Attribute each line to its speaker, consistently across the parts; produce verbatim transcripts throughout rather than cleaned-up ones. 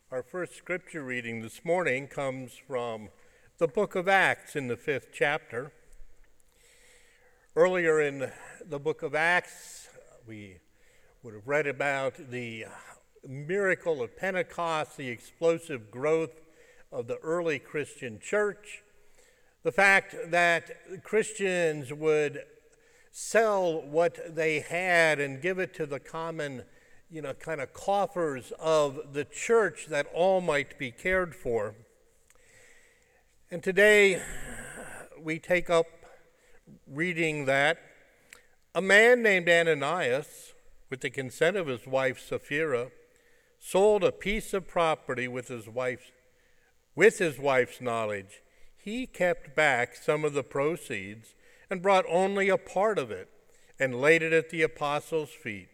Speaker 1: Our first scripture reading this morning comes from the book of Acts in the fifth chapter. Earlier in the book of Acts, we would have read about the miracle of Pentecost, the explosive growth of the early Christian church, the fact that Christians would sell what they had and give it to the common you know, kind of coffers of the church that all might be cared for. And today we take up reading that a man named Ananias, with the consent of his wife Sapphira, sold a piece of property with his wife's, with his wife's knowledge. He kept back some of the proceeds and brought only a part of it and laid it at the apostles' feet.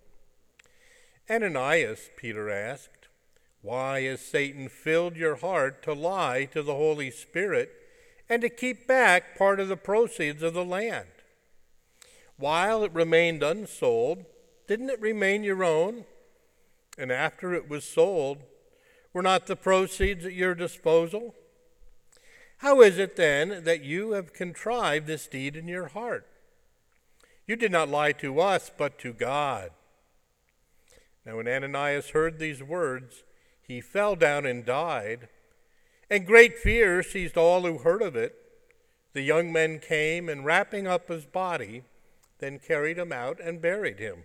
Speaker 1: Ananias, Peter asked, why has Satan filled your heart to lie to the Holy Spirit and to keep back part of the proceeds of the land? While it remained unsold, didn't it remain your own? And after it was sold, were not the proceeds at your disposal? How is it then that you have contrived this deed in your heart? You did not lie to us, but to God. Now when Ananias heard these words, he fell down and died, and great fear seized all who heard of it. The young men came, and wrapping up his body, then carried him out and buried him.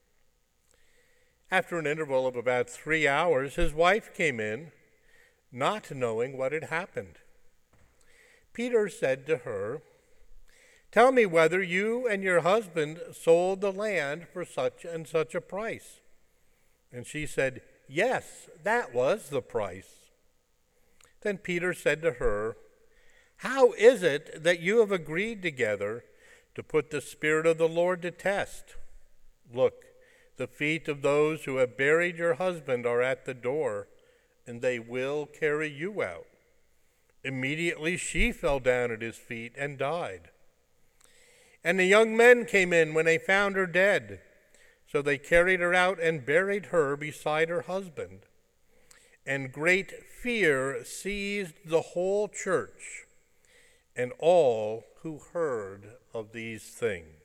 Speaker 1: After an interval of about three hours, his wife came in, not knowing what had happened. Peter said to her, "Tell me whether you and your husband sold the land for such and such a price." And she said, "Yes, that was the price." Then Peter said to her, "How is it that you have agreed together to put the Spirit of the Lord to test? Look, the feet of those who have buried your husband are at the door, and they will carry you out." Immediately she fell down at his feet and died. And the young men came in when they found her dead. So they carried her out and buried her beside her husband. And great fear seized the whole church and all who heard of these things.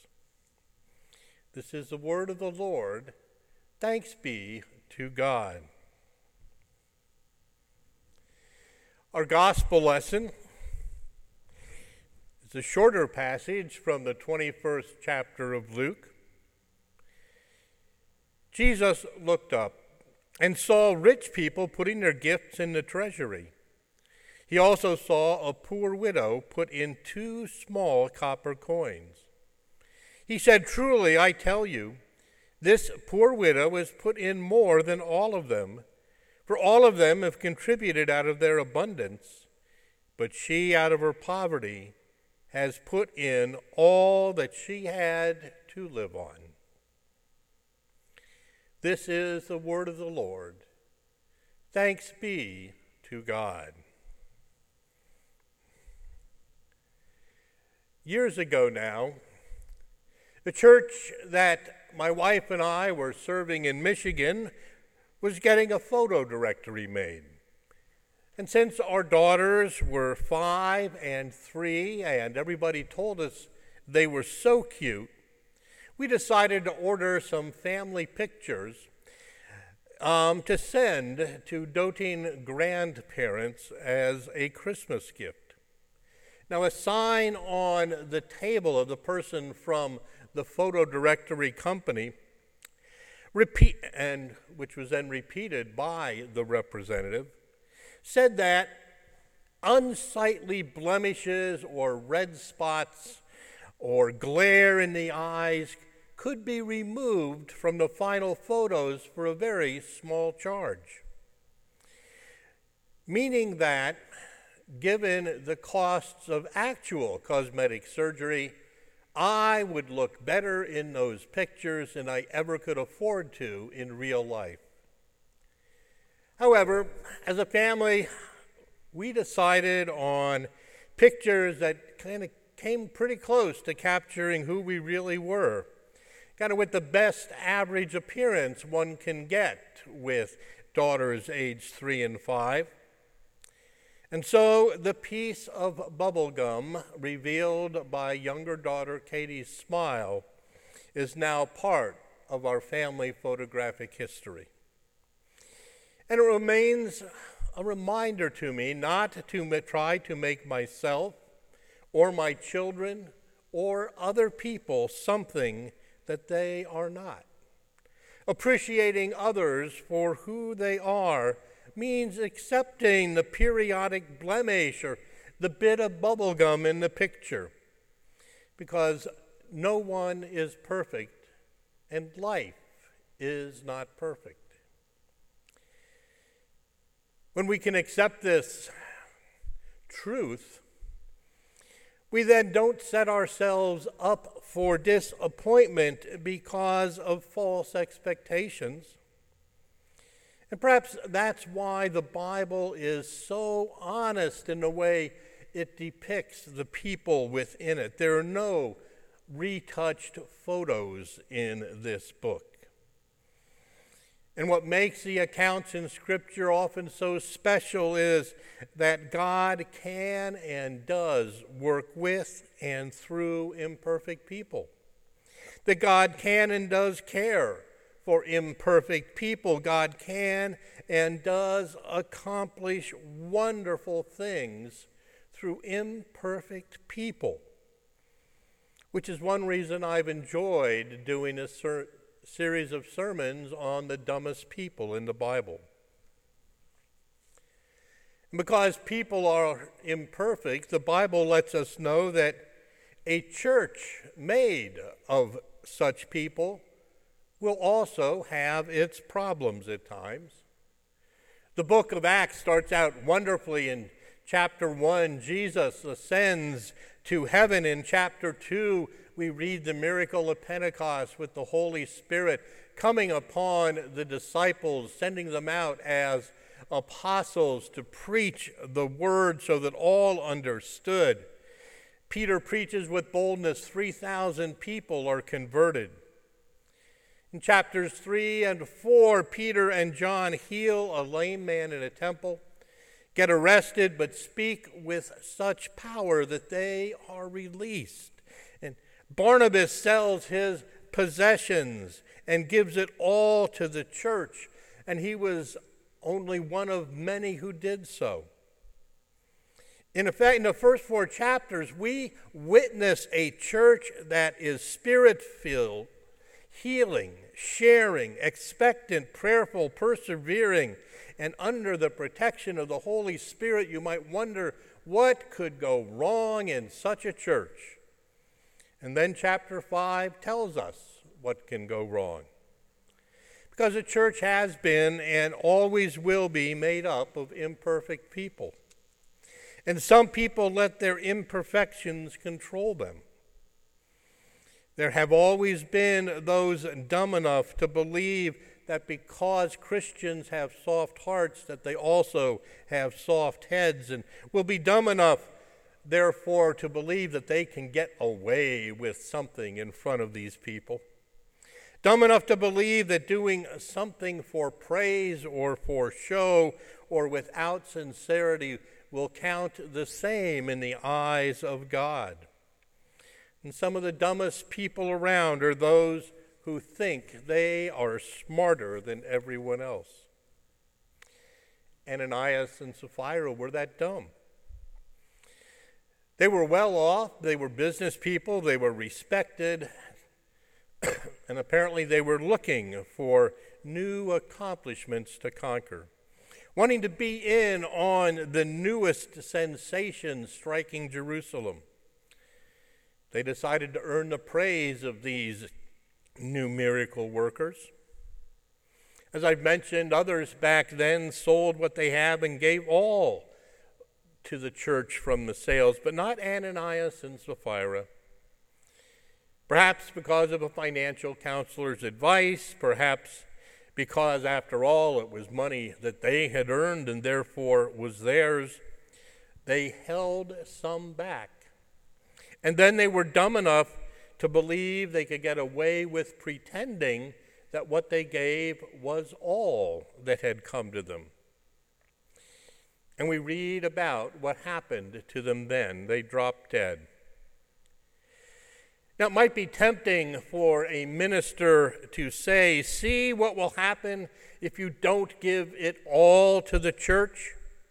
Speaker 1: This is the word of the Lord. Thanks be to God. Our gospel lesson is a shorter passage from the twenty-first chapter of Luke. Jesus looked up and saw rich people putting their gifts in the treasury. He also saw a poor widow put in two small copper coins. He said, "Truly, I tell you, this poor widow has put in more than all of them, for all of them have contributed out of their abundance, but she out of her poverty has put in all that she had to live on." This is the word of the Lord. Thanks be to God. Years ago now, the church that my wife and I were serving in Michigan was getting a photo directory made. And since our daughters were five and three, and everybody told us they were so cute, we decided to order some family pictures um, to send to doting grandparents as a Christmas gift. Now, a sign on the table of the person from the photo directory company, repeat, and which was then repeated by the representative, said that unsightly blemishes or red spots or glare in the eyes could be removed from the final photos for a very small charge. Meaning that, given the costs of actual cosmetic surgery, I would look better in those pictures than I ever could afford to in real life. However, as a family, we decided on pictures that kind of came pretty close to capturing who we really were, kind of with the best average appearance one can get, with daughters aged three and five. And so the piece of bubble gum revealed by younger daughter Katie's smile is now part of our family photographic history. And it remains a reminder to me not to try to make myself or my children or other people something that they are not. Appreciating others for who they are means accepting the periodic blemish or the bit of bubble gum in the picture, because no one is perfect and life is not perfect. When we can accept this truth, we then don't set ourselves up for disappointment because of false expectations. And perhaps that's why the Bible is so honest in the way it depicts the people within it. There are no retouched photos in this book. And what makes the accounts in Scripture often so special is that God can and does work with and through imperfect people. That God can and does care for imperfect people. God can and does accomplish wonderful things through imperfect people, which is one reason I've enjoyed doing a ser- series of sermons on the dumbest people in the Bible. And because people are imperfect, the Bible lets us know that a church made of such people will also have its problems at times. The book of Acts starts out wonderfully in chapter one. Jesus ascends to heaven. In chapter two, we read the miracle of Pentecost with the Holy Spirit coming upon the disciples, sending them out as apostles to preach the word so that all understood. Peter preaches with boldness. three thousand people are converted. In chapters three and four, Peter and John heal a lame man in a temple, get arrested, but speak with such power that they are released. And Barnabas sells his possessions and gives it all to the church, and he was only one of many who did so. In effect, in the first four chapters, we witness a church that is spirit-filled, healing, sharing, expectant, prayerful, persevering, and under the protection of the Holy Spirit. You might wonder, what could go wrong in such a church? And then chapter five tells us what can go wrong. Because a church has been and always will be made up of imperfect people. And some people let their imperfections control them. There have always been those dumb enough to believe that because Christians have soft hearts, that they also have soft heads, and will be dumb enough, therefore, to believe that they can get away with something in front of these people. Dumb enough to believe that doing something for praise or for show or without sincerity will count the same in the eyes of God. And some of the dumbest people around are those who think they are smarter than everyone else. Ananias and Sapphira were that dumb. They were well off, they were business people, they were respected, and apparently they were looking for new accomplishments to conquer, wanting to be in on the newest sensation striking Jerusalem. They decided to earn the praise of these new miracle workers. As I've mentioned, others back then sold what they have and gave all to the church from the sales, but not Ananias and Sapphira. Perhaps because of a financial counselor's advice, perhaps because, after all, it was money that they had earned and therefore was theirs, they held some back. And then they were dumb enough to believe they could get away with pretending that what they gave was all that had come to them. And we read about what happened to them then. They dropped dead. Now, it might be tempting for a minister to say, see what will happen if you don't give it all to the church.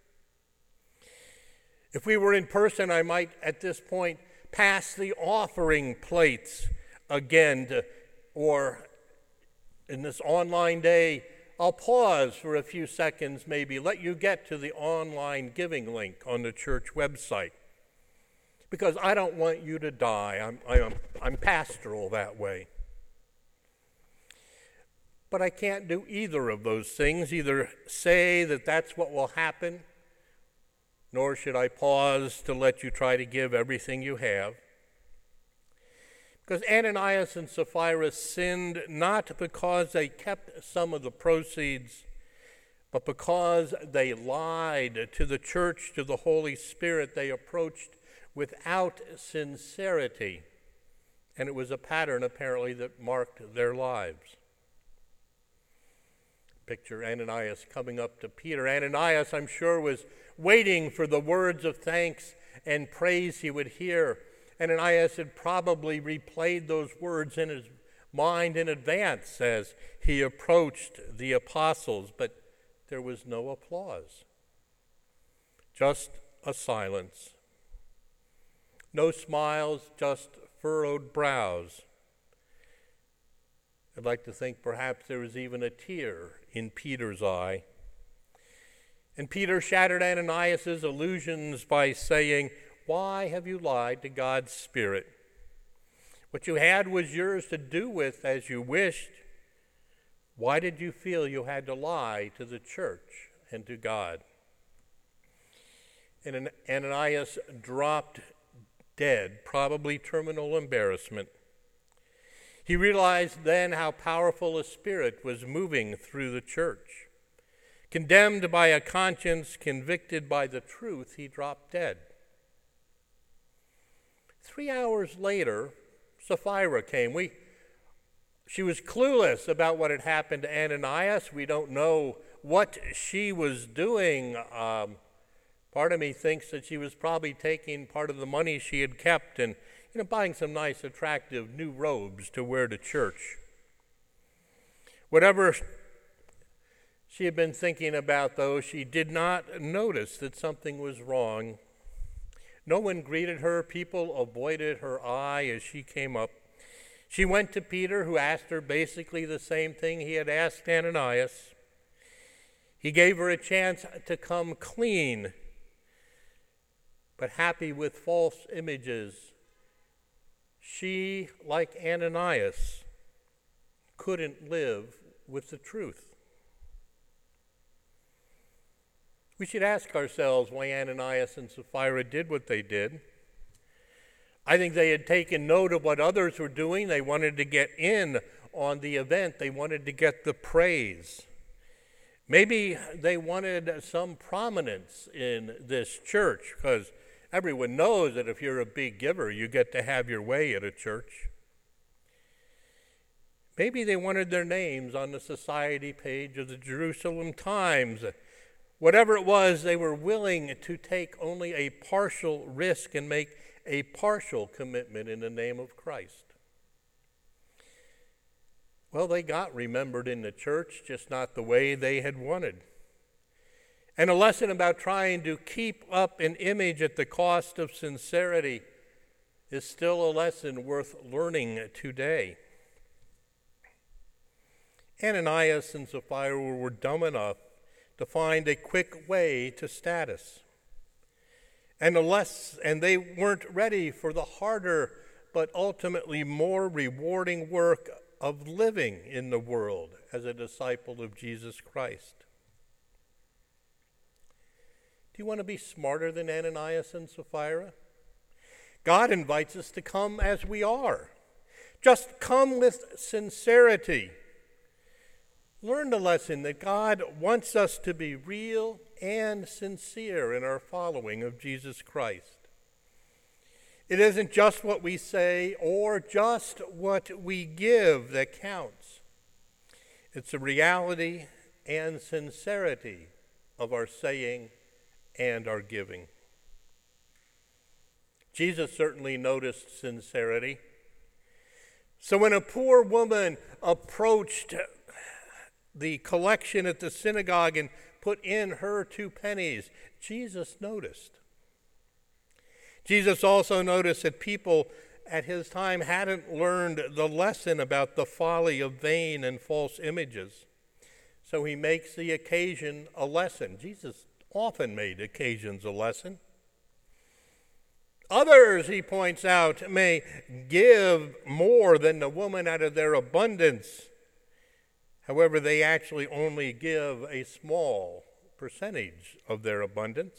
Speaker 1: If we were in person, I might at this point pass the offering plates again, to, or in this online day, I'll pause for a few seconds, maybe let you get to the online giving link on the church website. Because I don't want you to die. I'm, I'm, I'm pastoral that way. But I can't do either of those things, either say that that's what will happen, nor should I pause to let you try to give everything you have. Because Ananias and Sapphira sinned not because they kept some of the proceeds, but because they lied to the church, to the Holy Spirit. They approached without sincerity, and it was a pattern apparently that marked their lives. Picture Ananias coming up to Peter. Ananias, I'm sure, was waiting for the words of thanks and praise he would hear. Ananias had probably replayed those words in his mind in advance as he approached the apostles, but there was no applause, just a silence. No smiles, just furrowed brows. I'd like to think perhaps there was even a tear in Peter's eye. And Peter shattered Ananias' illusions by saying, why have you lied to God's Spirit? What you had was yours to do with as you wished. Why did you feel you had to lie to the church and to God? And Ananias dropped dead, probably terminal embarrassment. He realized then how powerful a spirit was moving through the church. Condemned by a conscience, convicted by the truth, he dropped dead. Three hours later, Sapphira came. We, she was clueless about what had happened to Ananias. We don't know what she was doing. Um, Part of me thinks that she was probably taking part of the money she had kept and, you know, buying some nice, attractive new robes to wear to church. Whatever she had been thinking about, though, she did not notice that something was wrong. No one greeted her. People avoided her eye as she came up. She went to Peter, who asked her basically the same thing he had asked Ananias. He gave her a chance to come clean, but happy with false images. She, like Ananias, couldn't live with the truth. We should ask ourselves why Ananias and Sapphira did what they did. I think they had taken note of what others were doing. They wanted to get in on the event. They wanted to get the praise. Maybe they wanted some prominence in this church, because everyone knows that if you're a big giver, you get to have your way at a church. Maybe they wanted their names on the society page of the Jerusalem Times. Whatever it was, they were willing to take only a partial risk and make a partial commitment in the name of Christ. Well, they got remembered in the church, just not the way they had wanted. And a lesson about trying to keep up an image at the cost of sincerity is still a lesson worth learning today. Ananias and Sapphira were dumb enough to find a quick way to status. And, the less, and they weren't ready for the harder but ultimately more rewarding work of living in the world as a disciple of Jesus Christ. Do you want to be smarter than Ananias and Sapphira? God invites us to come as we are. Just come with sincerity. Learn the lesson that God wants us to be real and sincere in our following of Jesus Christ. It isn't just what we say or just what we give that counts. It's the reality and sincerity of our saying and our giving. Jesus certainly noticed sincerity. So when a poor woman approached the collection at the synagogue and put in her two pennies, Jesus noticed. Jesus also noticed that people at his time hadn't learned the lesson about the folly of vain and false images. So he makes the occasion a lesson. Jesus often made occasions a lesson. Others, he points out, may give more than the woman out of their abundance. However, they actually only give a small percentage of their abundance.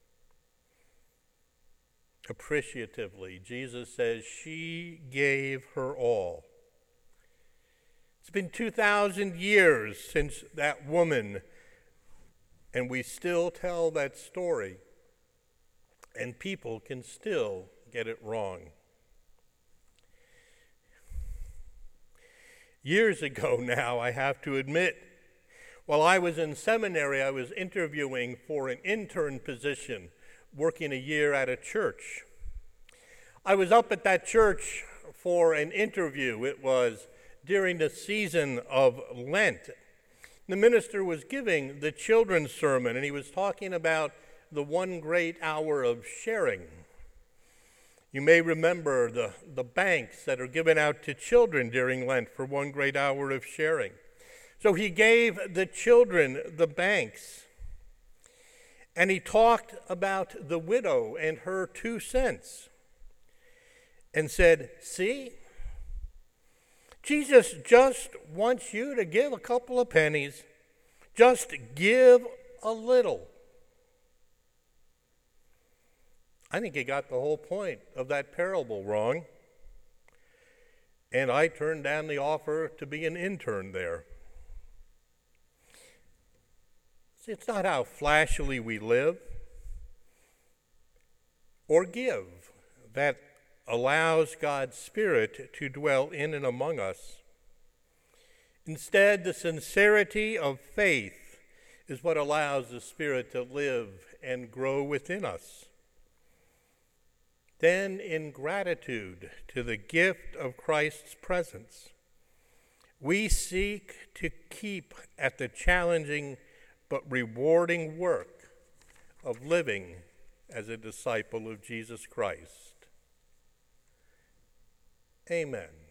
Speaker 1: Appreciatively, Jesus says she gave her all. It's been two thousand years since that woman, and we still tell that story, and people can still get it wrong. Years ago now, I have to admit, while I was in seminary, I was interviewing for an intern position, working a year at a church. I was up at that church for an interview. It was during the season of Lent. The minister was giving the children's sermon, and he was talking about the one great hour of sharing. You may remember the, the banks that are given out to children during Lent for one great hour of sharing. So he gave the children the banks, and he talked about the widow and her two cents and said, see, Jesus just wants you to give a couple of pennies. Just give a little. I think he got the whole point of that parable wrong. And I turned down the offer to be an intern there. See, it's not how flashily we live or give that allows God's Spirit to dwell in and among us. Instead, the sincerity of faith is what allows the Spirit to live and grow within us. Then, in gratitude to the gift of Christ's presence, we seek to keep at the challenging but rewarding work of living as a disciple of Jesus Christ. Amen.